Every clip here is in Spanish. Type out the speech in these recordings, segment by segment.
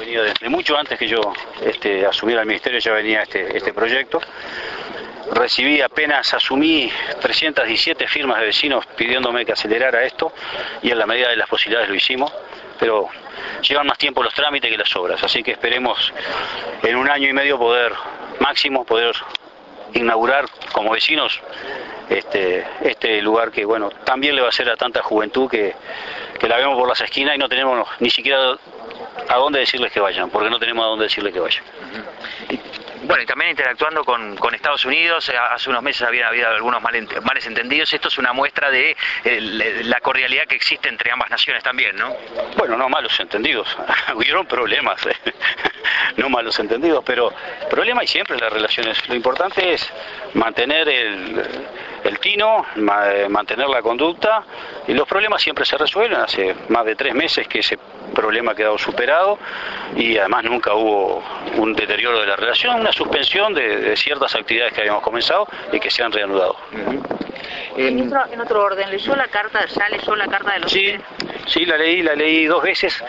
venido desde mucho antes que yo asumiera el ministerio, ya venía este proyecto. Recibí, apenas asumí, 317 firmas de vecinos pidiéndome que acelerara esto, y en la medida de las posibilidades lo hicimos, pero llevan más tiempo los trámites que las obras, así que esperemos en 1 año y medio poder inaugurar como vecinos este lugar que, bueno, también le va a hacer a tanta juventud que la vemos por las esquinas y no tenemos ni siquiera a dónde decirles que vayan, porque no tenemos a dónde decirles que vayan. Bueno, y también interactuando con Estados Unidos, hace unos meses había habido algunos males entendidos. Esto es una muestra de la cordialidad que existe entre ambas naciones también, ¿no? Bueno, no malos entendidos, hubieron problemas, no malos entendidos, pero problemas hay siempre en las relaciones. Lo importante es mantener el tino, mantener la conducta, y los problemas siempre se resuelven. Hace más de 3 meses que ese problema ha quedado superado, y además nunca hubo un deterioro de la relación, una suspensión de ciertas actividades que habíamos comenzado y que se han reanudado. Ministro, en otro orden, ¿leyó la carta, ya leyó la carta de los... Sí, la leí 2 veces.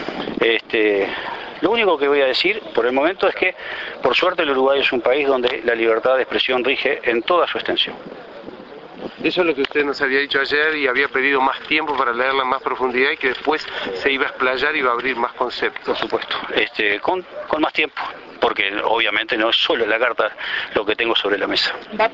Lo único que voy a decir por el momento es que, por suerte, el Uruguay es un país donde la libertad de expresión rige en toda su extensión. Eso es lo que usted nos había dicho ayer, y había pedido más tiempo para leerla en más profundidad, y que después se iba a explayar y iba a abrir más conceptos. Por supuesto, con más tiempo, porque obviamente no es solo la carta lo que tengo sobre la mesa.